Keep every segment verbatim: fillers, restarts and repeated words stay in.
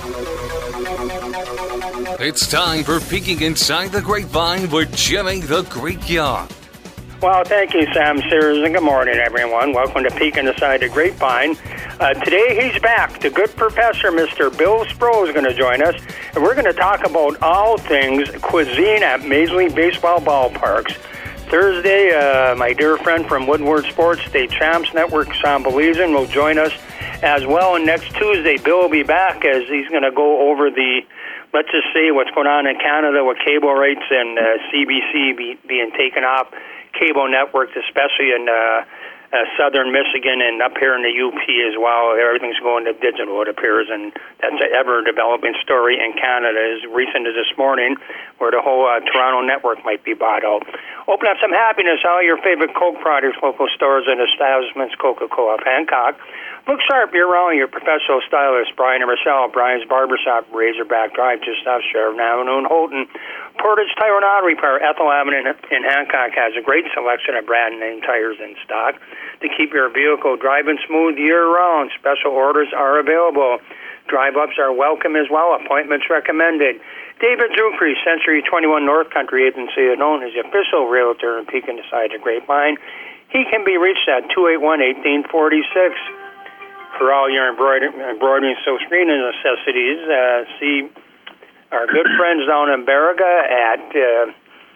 It's time for Peeking Inside the Grapevine with Jimmy the Greek Young. Well, thank you, Sam Sears, and good morning, everyone. Welcome to Peeking Inside the Grapevine. Uh, today, he's back. The good professor, Mister Bill Spro, is going to join us, and we're going to talk about all things cuisine at Major League Baseball ballparks. Thursday, uh, my dear friend from Woodward Sports, State Champs Network, Sam Belizen, will join us as well. And next Tuesday, Bill will be back as he's going to go over the, let's just say, what's going on in Canada with cable rates and uh, C B C be, being taken off cable networks, especially in uh, uh, southern Michigan and up here in the U P as well. Everything's going to digital, it appears, and that's an ever-developing story in Canada as recent as this morning, where the whole uh, Toronto network might be bought out. Open up some happiness, all your favorite Coke products, local stores and establishments, Coca-Cola of Hancock. Look sharp year-round, your professional stylist, Brian and Michelle, Brian's Barbershop, Razorback Drive, just off Sheridan Avenue in Holton. Portage Tire and Auto Repair, Ethel Avenue in Hancock has a great selection of brand name tires in stock to keep your vehicle driving smooth year-round. Special orders are available. Drive-ups are welcome as well. Appointments recommended. David Zucri, Century twenty-one North Country Agency, known as the official realtor in Pekin Inside the Grapevine. He can be reached at two eight one, one eight four six. For all your embroidery, embroidery and silk screening necessities, uh, see our good friends down in Baraga at uh,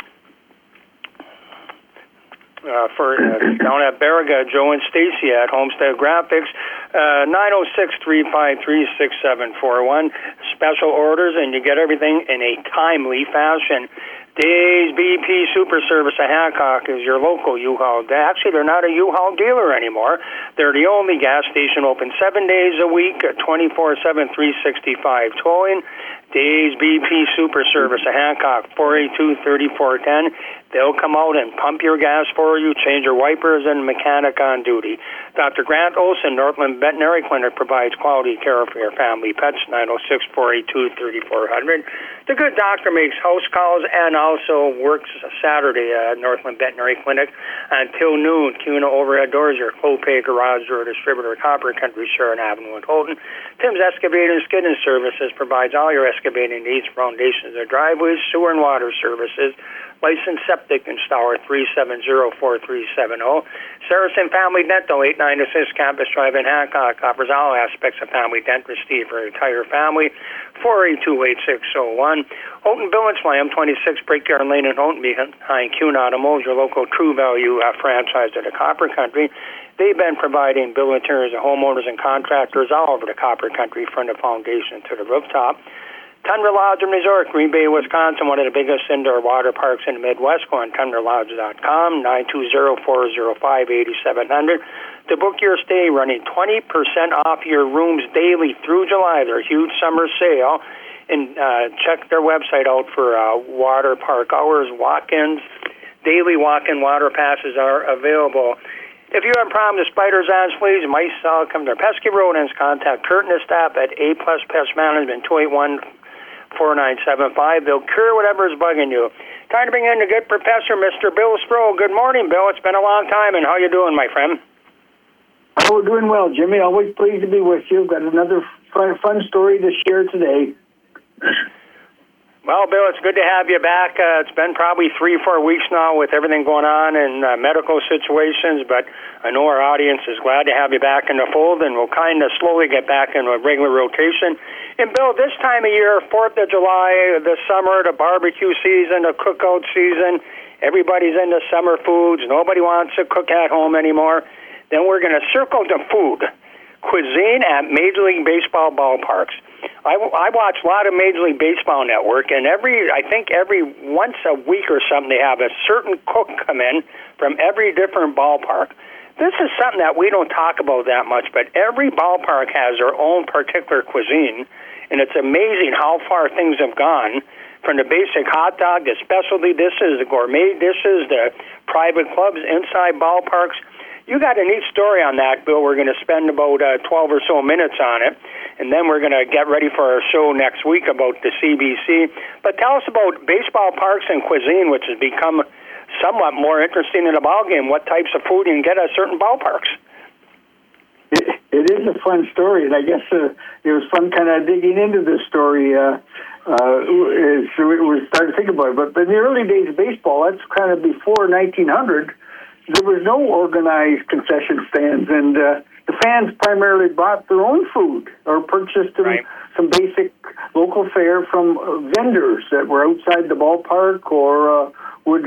uh, for uh, down at Baraga, Joe and Stacy at Homestead Graphics, uh, nine oh six, three five three, six seven four one. Special orders, and you get everything in a timely fashion. Days B P Super Service of Hancock is your local U-Haul. Actually, they're not a U-Haul dealer anymore. They're the only gas station open seven days a week, twenty-four seven, three sixty-five towing. Days B P Super Service of Hancock, four eight two, three four one zero. They'll come out and pump your gas for you, change your wipers, and mechanic on duty. Doctor Grant Olson, Northland Veterinary Clinic, provides quality care for your family pets, nine oh six, four eight two, three four zero zero. The good doctor makes house calls and also works Saturday at Northland Veterinary Clinic until noon. Cuna Overhead Doors, your Clopay Garage Door distributor, Copper Country, Sharon Avenue in Holton. Tim's Excavating and Skidding Services provides all your excavating needs, foundations or driveways, sewer and water services. Licensed septic installer, three seven zero, four three seven zero. Saracen Family Dental, eight ninety-six Campus Drive in Hancock, offers all aspects of family dentistry for your entire family, four eight two, eight six zero one. Holton Bill and Slam, twenty-six Brickyard Lane in Holton, behind Kuhn Automotive, your local True Value uh, franchise to the Copper Country. They've been providing bill interiors to homeowners and contractors all over the Copper Country, from the foundation to the rooftop. Tundra Lodge and Resort, Green Bay, Wisconsin, one of the biggest indoor water parks in the Midwest. Go on tundra lodge dot com, nine two zero, four zero five, eight seven zero zero. To book your stay, running twenty percent off your rooms daily through July. Their huge summer sale. And uh, check their website out for uh, water park hours, walk-ins. Daily walk-in water passes are available. If you have problems with spiders, ants, fleas, mice, uh, come to pesky rodents, contact Kurt and his staff at A Plus Pest Management, two eight one, four nine seven five. They'll cure whatever is bugging you. Time to bring in the good professor, Mister Bill Spro. Good morning, Bill. It's been a long time, and how you doing, my friend? Oh, we're doing well, Jimmy. Always pleased to be with you. Got another fun, fun story to share today. Well, Bill, it's good to have you back. Uh, it's been probably three, four weeks now with everything going on in uh, medical situations, but I know our audience is glad to have you back in the fold, and we'll kind of slowly get back into a regular rotation. And, Bill, this time of year, fourth of July, the summer, the barbecue season, the cookout season, everybody's into summer foods. Nobody wants to cook at home anymore. Then we're going to circle the food. Cuisine at Major League Baseball ballparks. I, I watch a lot of Major League Baseball Network, and every I think every once a week or something they have a certain cook come in from every different ballpark. This is something that we don't talk about that much, but every ballpark has their own particular cuisine, and it's amazing how far things have gone from the basic hot dog, the specialty dishes, the gourmet dishes, the private clubs inside ballparks. You got a neat story on that, Bill. We're going to spend about uh, twelve or so minutes on it, and then we're going to get ready for our show next week about the C B C. But tell us about baseball parks and cuisine, which has become somewhat more interesting in the ballgame. What types of food you can get at certain ballparks? It is a fun story, and I guess uh, it was fun kind of digging into this story. Uh, uh, so we we started to think about it. But, but in the early days of baseball, that's kind of before nineteen hundred, there was no organized concession stands, and uh, the fans primarily bought their own food or purchased them, right. some basic local fare from uh, vendors that were outside the ballpark or uh, would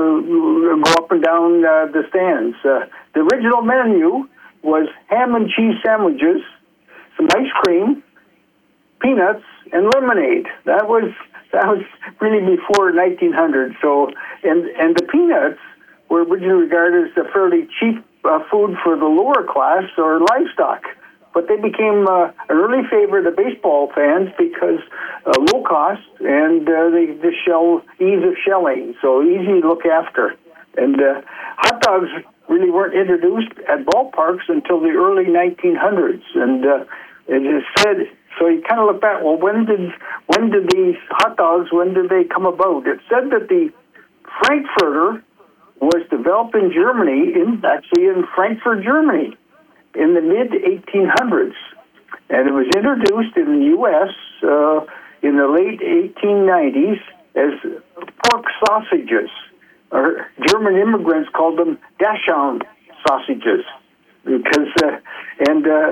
uh, go up and down uh, the stands. Uh, the original menu was ham and cheese sandwiches, some ice cream, peanuts, and lemonade. That was that was really before nineteen hundred. So, and and the peanuts were originally regarded as a fairly cheap uh, food for the lower class or livestock, but they became uh, an early favorite of baseball fans because uh, low cost and uh, they the shell ease of shelling, so easy to look after. And uh, hot dogs really weren't introduced at ballparks until the early nineteen hundreds, and uh, it is said. So you kind of look back. Well, when did when did these hot dogs? When did they come about? It said that the Frankfurter was developed in Germany, in actually in Frankfurt, Germany, in the mid eighteen hundreds, and it was introduced in the U S uh, in the late eighteen nineties as pork sausages. Or German immigrants called them Dachshund sausages, because uh, and uh,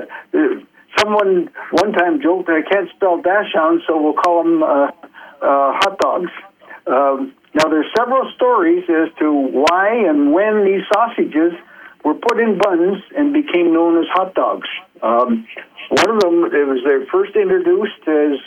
someone one time joked, "I can't spell Dachshund, so we'll call them uh, uh, hot dogs." Um, now, there's several stories as to why and when these sausages were put in buns and became known as hot dogs. Um, one of them, it was they first introduced as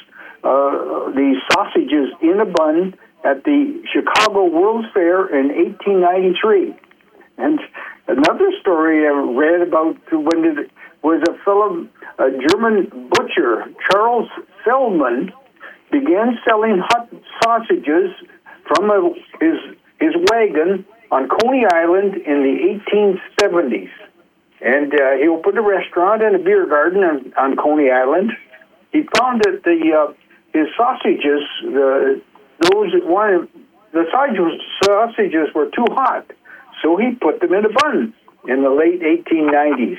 uh, these sausages in a bun at the Chicago World's Fair in eighteen ninety-three. And another story I read about when it was a fellow, a German butcher, Charles Feldman, began selling hot sausages from a, his his wagon on Coney Island in the eighteen seventies. And uh, he opened a restaurant and a beer garden on, on Coney Island. He found that the uh, his sausages, the those that wanted, the sausages, sausages were too hot, so he put them in a bun in the late eighteen nineties.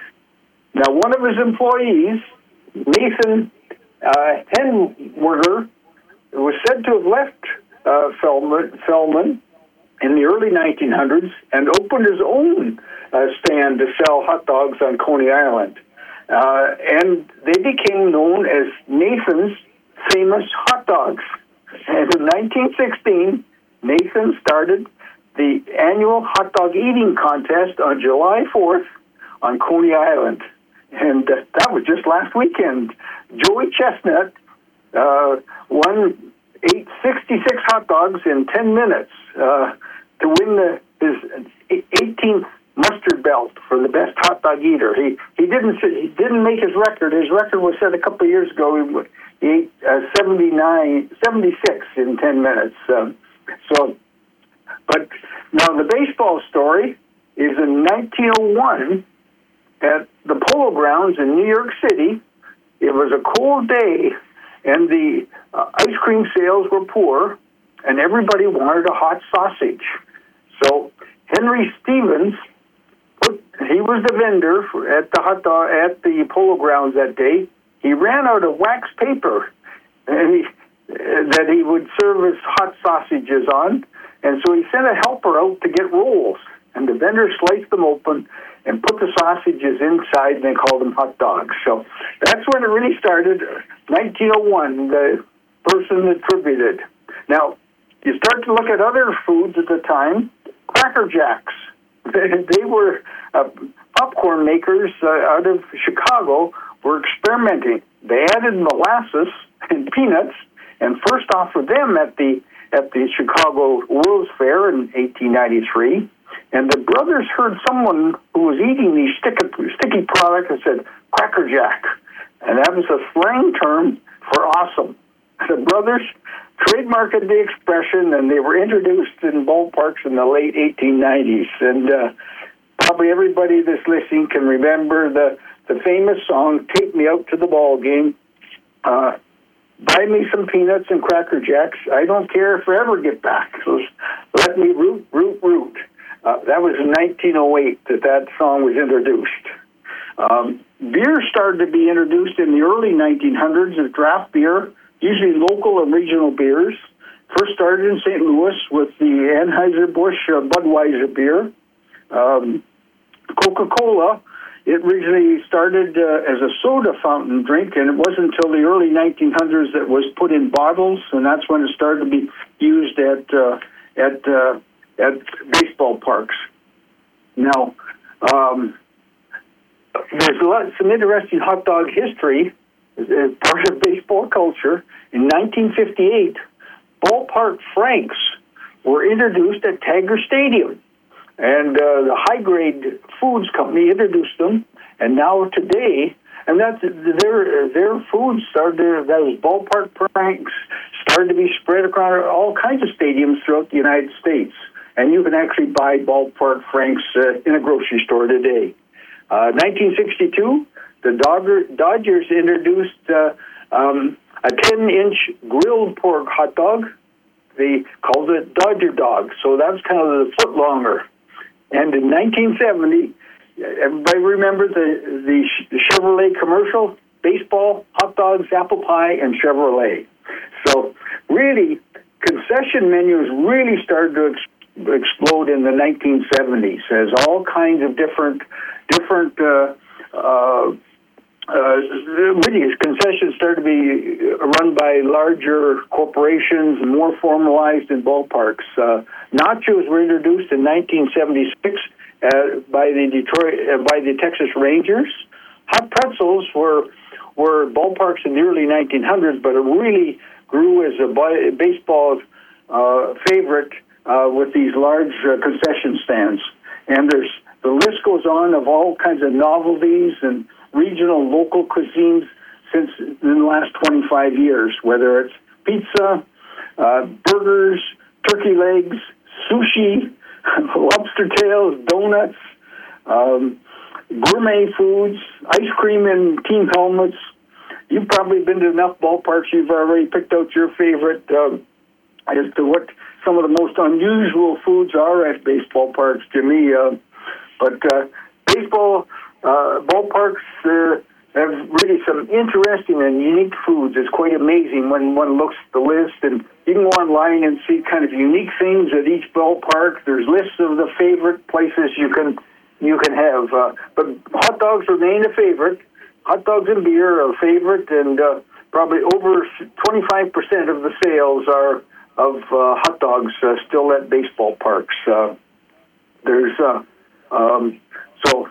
Now, one of his employees, Nathan uh, Henwerger, was said to have left uh, Feldman, Feldman in the early nineteen hundreds and opened his own uh, stand to sell hot dogs on Coney Island. Uh, and they became known as Nathan's Famous Hot Dogs. And in nineteen sixteen, Nathan started the annual hot dog eating contest on July fourth on Coney Island. And uh, that was just last weekend. Joey Chestnut uh, won eight sixty-six hot dogs in ten minutes uh, to win the, his eighteenth mustard belt for the best hot dog eater. He he didn't he didn't make his record. His record was set a couple of years ago. He ate uh, seventy-nine, seventy-six in ten minutes. Um, so, but now the baseball story is in nineteen oh one at the Polo Grounds in New York City. It was a cold day, and the uh, ice cream sales were poor, and everybody wanted a hot sausage. So Henry Stevens, put, he was the vendor for, at the hot dog, at the Polo Grounds that day. He ran out of wax paper and he, uh, that he would serve his hot sausages on, and so he sent a helper out to get rolls, and the vendor sliced them open and put the sausages inside, and they called them hot dogs. So that's when it really started, nineteen oh one, the person attributed. Now, you start to look at other foods at the time, Cracker Jacks. They were uh, popcorn makers uh, out of Chicago were experimenting. They added molasses and peanuts and first offered them at the at the Chicago World's Fair in eighteen ninety-three. And the brothers heard someone who was eating these sticky, sticky products and said, Cracker Jack. And that was a slang term for awesome. The brothers trademarked the expression, and they were introduced in ballparks in the late eighteen nineties. And uh, probably everybody that's listening can remember the, the famous song, Take Me Out to the Ball Game. Uh, buy me some peanuts and Cracker Jacks. I don't care if I ever get back. So let me root, root, root. Uh, that was in nineteen oh eight that that song was introduced. Um, beer started to be introduced in the early nineteen hundreds as draft beer, usually local and regional beers. First started in Saint Louis with the Anheuser-Busch uh, Budweiser beer. Um, Coca-Cola, it originally started uh, as a soda fountain drink, and it wasn't until the early nineteen hundreds that it was put in bottles, and that's when it started to be used at uh, at uh, at baseball parks. Now, um, there's a lot, some interesting hot dog history as part of baseball culture. In nineteen fifty-eight, Ballpark Franks were introduced at Tiger Stadium, and uh, the High Grade Foods Company introduced them. And now today, and that's their their foods started. Those Ballpark Franks started to be spread across all kinds of stadiums throughout the United States, and you can actually buy Ballpark Franks uh, in a grocery store today. Uh, nineteen sixty-two, the Dodger, Dodgers introduced uh, um, a ten-inch grilled pork hot dog. They called it Dodger Dog, so that was kind of the foot longer. And in nineteen seventy, everybody remember the, the Chevrolet commercial? Baseball, hot dogs, apple pie, and Chevrolet. So really, concession menus really started to ex- explode in the nineteen seventies as all kinds of different different uh, uh, uh, really concessions started to be run by larger corporations, more formalized in ballparks. Uh, nachos were introduced in nineteen seventy-six uh, by the Detroit uh, by the Texas Rangers. Hot pretzels were were ballparks in the early nineteen hundreds, but it really grew as a bi- baseball uh, favorite uh, with these large uh, concession stands. And there's the list goes on of all kinds of novelties and regional, local cuisines since in the last twenty-five years, whether it's pizza, uh, burgers, turkey legs, sushi, lobster tails, donuts, um, gourmet foods, ice cream in team helmets. You've probably been to enough ballparks, you've already picked out your favorite uh, as to what some of the most unusual foods are at baseball parks, Jimmy. Uh, but uh, baseball uh, ballparks uh, have really some interesting and unique foods. It's quite amazing when one looks at the list, and you can go online and see kind of unique things at each ballpark. There's lists of the favorite places you can you can have. Uh, but hot dogs remain a favorite. Hot dogs and beer are a favorite, and uh, probably over twenty-five percent of the sales are of uh, hot dogs uh, still at baseball parks. Uh, there's uh, um, so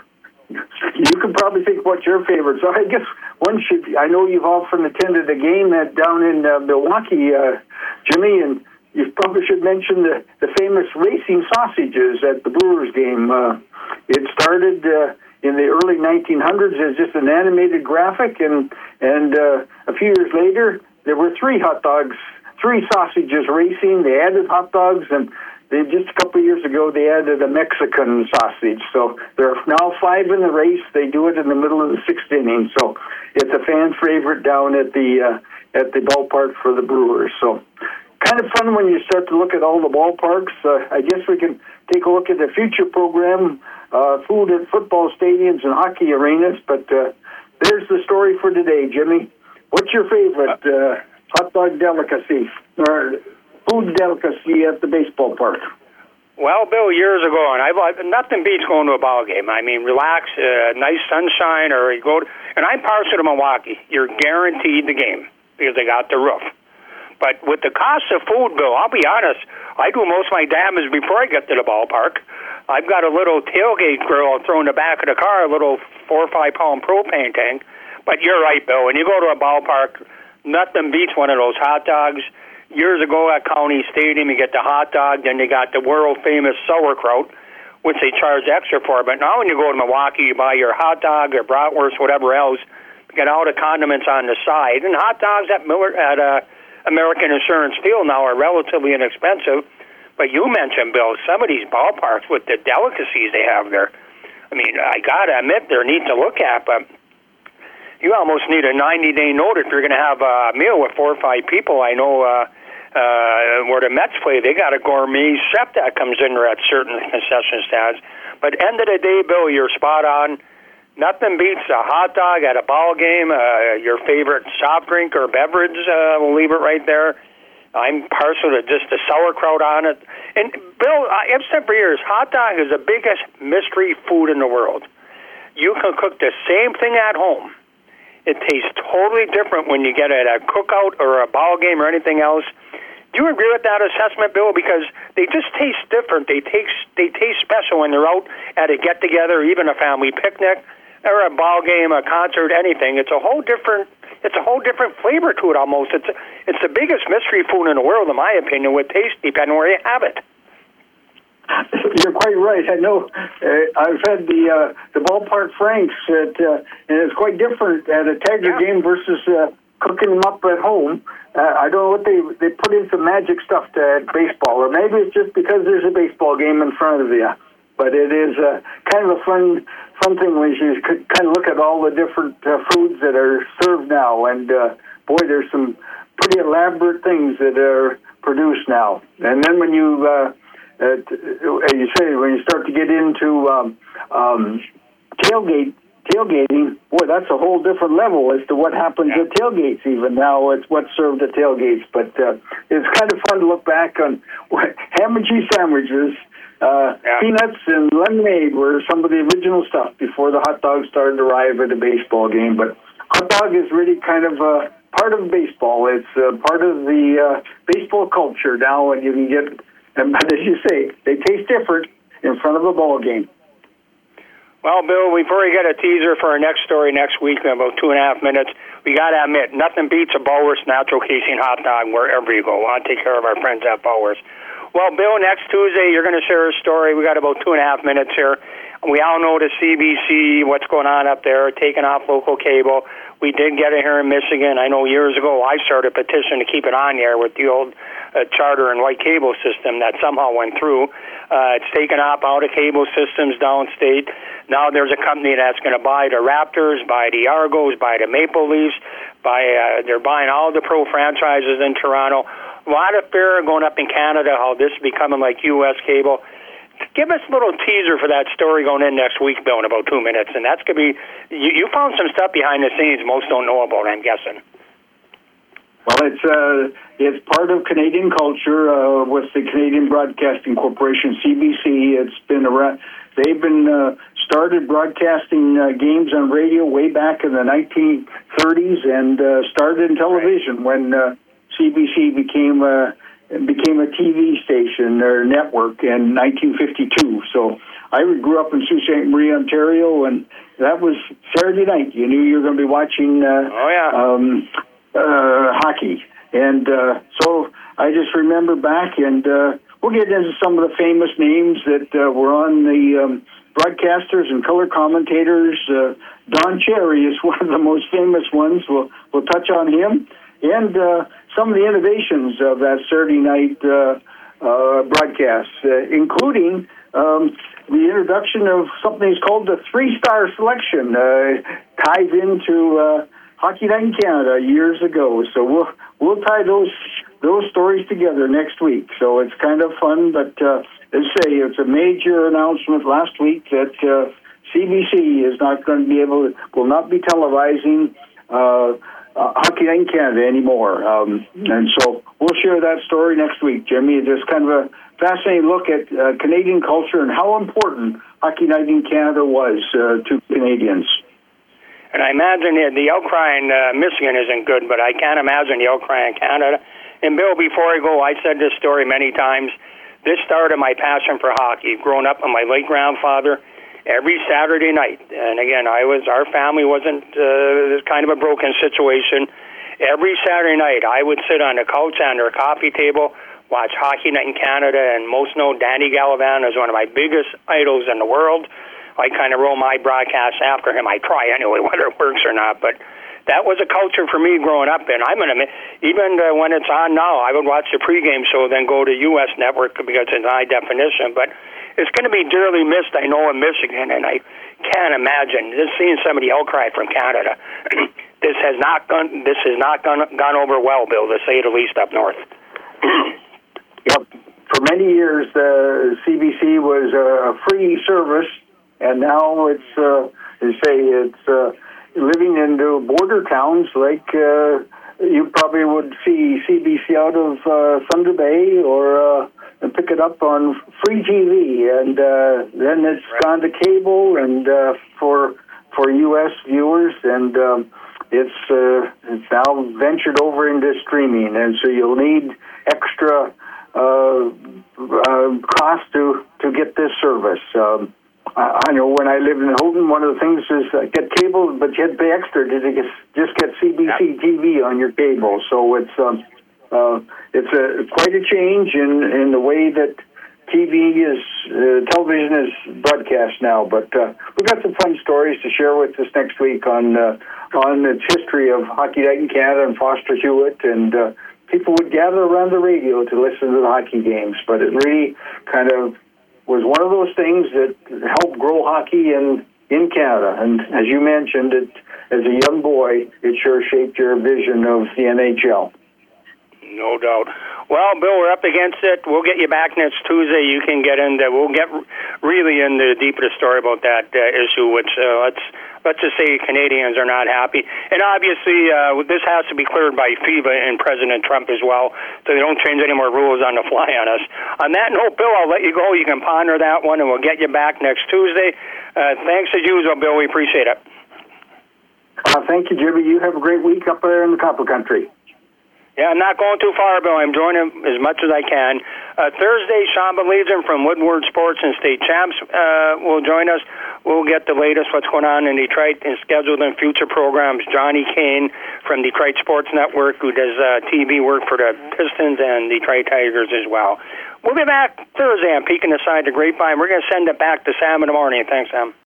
you can probably think what your favorites are. I guess one should. I know you've often attended a game at, down in uh, Milwaukee, uh, Jimmy, and you probably should mention the, the famous racing sausages at the Brewers game. Uh, it started uh, in the early nineteen hundreds as just an animated graphic, and and uh, a few years later there were three hot dogs, three sausages racing. They added hot dogs, and they just a couple of years ago they added a Mexican sausage. So there are now five in the race. They do it in the middle of the sixth inning, so it's a fan favorite down at the uh, at the ballpark for the Brewers. So kind of fun when you start to look at all the ballparks. Uh, I guess we can take a look at the future program, uh, food at football stadiums and hockey arenas. But uh, there's the story for today, Jimmy. What's your favorite uh, hot dog delicacy or food delicacy at the baseball park? Well, Bill, years ago, and I've nothing beats going to a ball game. I mean, relax, uh, nice sunshine, or you go to, and I'm partial to Milwaukee. You're guaranteed the game because they got the roof. But with the cost of food, Bill, I'll be honest, I do most of my damage before I get to the ballpark. I've got a little tailgate grill thrown in the back of the car, a little four or five pound propane tank. But you're right, Bill. When you go to a ballpark, nothing beats one of those hot dogs. Years ago at County Stadium, you get the hot dog, then you got the world-famous sauerkraut, which they charge extra for. But now when you go to Milwaukee, you buy your hot dog or bratwurst, whatever else, you get all the condiments on the side. And hot dogs at Miller, at uh, American Insurance Field now are relatively inexpensive. But you mentioned, Bill, some of these ballparks with the delicacies they have there. I mean, I got to admit, they're neat to look at, but you almost need a ninety-day notice if you're going to have a meal with four or five people. I know uh, uh, where the Mets play, they got a gourmet chef that comes in there at certain concession stands. But end of the day, Bill, you're spot on. Nothing beats a hot dog at a ball game, uh, your favorite soft drink or beverage. Uh, we'll leave it right there. I'm partial to just the sauerkraut on it. And, Bill, I've said for years, hot dog is the biggest mystery food in the world. You can cook the same thing at home. It tastes totally different when you get it at a cookout or a ball game or anything else. Do you agree with that assessment, Bill? Because they just taste different. They taste, they taste special when they're out at a get-together, even a family picnic, or a ball game, a concert, anything. It's a whole different it's a whole different flavor to it almost. It's it's the biggest mystery food in the world, in my opinion, with taste, depending where you have it. You're quite right. I know. Uh, I've had the uh, the ballpark franks, at, uh, and it's quite different at a Tiger yeah. game versus uh, cooking them up at home. Uh, I don't know what they they put in some magic stuff to at baseball, or maybe it's just because there's a baseball game in front of you. But it is uh, kind of a fun fun thing when you kind of look at all the different uh, foods that are served now. And, uh, boy, there's some pretty elaborate things that are produced now. And then when you, uh, uh, as you say, when you start to get into um, um, tailgate, tailgating, boy, that's a whole different level as to what happens yeah. at tailgates even now. It's what's served at tailgates. But uh, it's kind of fun to look back on what, ham and cheese sandwiches. Uh, yeah. Peanuts and lemonade were some of the original stuff before the hot dogs started to arrive at a baseball game. But hot dog is really kind of uh, part of baseball. It's uh, part of the uh, baseball culture now, and you can get, and as you say, they taste different in front of a ball game. Well, Bill, before we get a teaser for our next story next week in about two and a half minutes, we got to admit, nothing beats a Bowers natural casing hot dog wherever you go. I want to take care of our friends at Bowers. Well, Bill, next Tuesday, you're going to share a story. We got about two and a half minutes here. We all know the C B C, what's going on up there, taking off local cable. We did get it here in Michigan. I know years ago I started a petition to keep it on here with the old uh, charter and white cable system that somehow went through. Uh, it's taken off out of cable systems downstate. Now there's a company that's going to buy the Raptors, buy the Argos, buy the Maple Leafs, buy uh, they're buying all the pro franchises in Toronto. A lot of fear going up in Canada, how this is becoming like U S cable. Give us a little teaser for that story going in next week, Bill, in about two minutes. And that's going to be, you, you found some stuff behind the scenes most don't know about, I'm guessing. Well, it's uh, it's part of Canadian culture uh, with the Canadian Broadcasting Corporation, C B C. It's been around. They've been uh, started broadcasting uh, games on radio way back in the nineteen thirties and uh, started in television right. when uh, C B C became a became a T V station or network in nineteen fifty-two. So I grew up in Sault Ste. Marie, Ontario, and that was Saturday night. You knew you were going to be watching. Uh, oh yeah. Um, Uh, hockey. And uh, so I just remember back, and uh, we'll get into some of the famous names that uh, were on the um, broadcasters and color commentators. Uh, Don Cherry is one of the most famous ones. We'll, we'll touch on him. And uh, some of the innovations of that Saturday night uh, uh, broadcast, uh, including um, the introduction of something that's called the three-star selection, uh, ties into uh, Hockey Night in Canada years ago. So we'll we'll tie those those stories together next week. So it's kind of fun, but uh, as I say, it's a major announcement last week that uh, C B C is not going to be able to, will not be televising uh, uh, Hockey Night in Canada anymore. Um, and so we'll share that story next week, Jimmy. It's just kind of a fascinating look at uh, Canadian culture and how important Hockey Night in Canada was uh, to Canadians. And I imagine the outcry in uh, Michigan isn't good, but I can't imagine the outcry in Canada. And, Bill, before I go, I said this story many times. This started my passion for hockey. Growing up with my late grandfather, every Saturday night, and, again, I was our family wasn't uh, kind of a broken situation. Every Saturday night, I would sit on the couch under a coffee table, watch Hockey Night in Canada, and most know Danny Gallivan is one of my biggest idols in the world. I kind of roll my broadcast after him. I try anyway, whether it works or not. But that was a culture for me growing up. And I'm gonna even uh, when it's on now, I would watch the pregame show, then go to U S network because it's high definition. But it's going to be dearly missed, I know, in Michigan, and I can't imagine just seeing somebody outcry from Canada. this has not gone. This has not gone gone over well, Bill, to say the least, up north. Yep. For many years, the C B C was a free service. And now it's uh, they say it's uh, living in the border towns like uh, you probably would see C B C out of uh, Thunder Bay or uh, pick it up on free T V, and uh, then it's right. gone to cable and uh, for for U S viewers, and um, it's uh, it's now ventured over into streaming, and so you'll need extra uh, uh, cost to to get this service. Um, I, I know when I lived in Houghton, one of the things is uh, get cable, but you had to pay extra to get, just get C B C T V on your cable. So it's um, uh, it's a quite a change in, in the way that T V is, uh, television is broadcast now. But uh, we've got some fun stories to share with us next week on uh, on its history of Hockey Night in Canada and Foster Hewitt, and uh, people would gather around the radio to listen to the hockey games. But it really kind of was one of those things that helped grow hockey in, in Canada. And as you mentioned, it, as a young boy, it sure shaped your vision of the N H L. No doubt. Well, Bill, we're up against it. We'll get you back next Tuesday. You can get into, we'll get really into the deeper story about that uh, issue, which uh, let's let's just say Canadians are not happy. And obviously, uh, this has to be cleared by FIBA and President Trump as well, so they don't change any more rules on the fly on us. On that note, Bill, I'll let you go. You can ponder that one, and we'll get you back next Tuesday. Uh, thanks as usual, Bill. We appreciate it. Uh, thank you, Jimmy. You have a great week up there in the Copper Country. Yeah, I'm not going too far, Bill. I'm joining as much as I can. Uh, Thursday, Shamba Legion from Woodward Sports and State Champs uh, will join us. We'll get the latest what's going on in Detroit and scheduled in future programs. Johnny Kane from Detroit Sports Network, who does uh, T V work for the Pistons and Detroit Tigers as well. We'll be back Thursday on Peeking Aside the Grapevine. We're going to send it back to Sam in the morning. Thanks, Sam.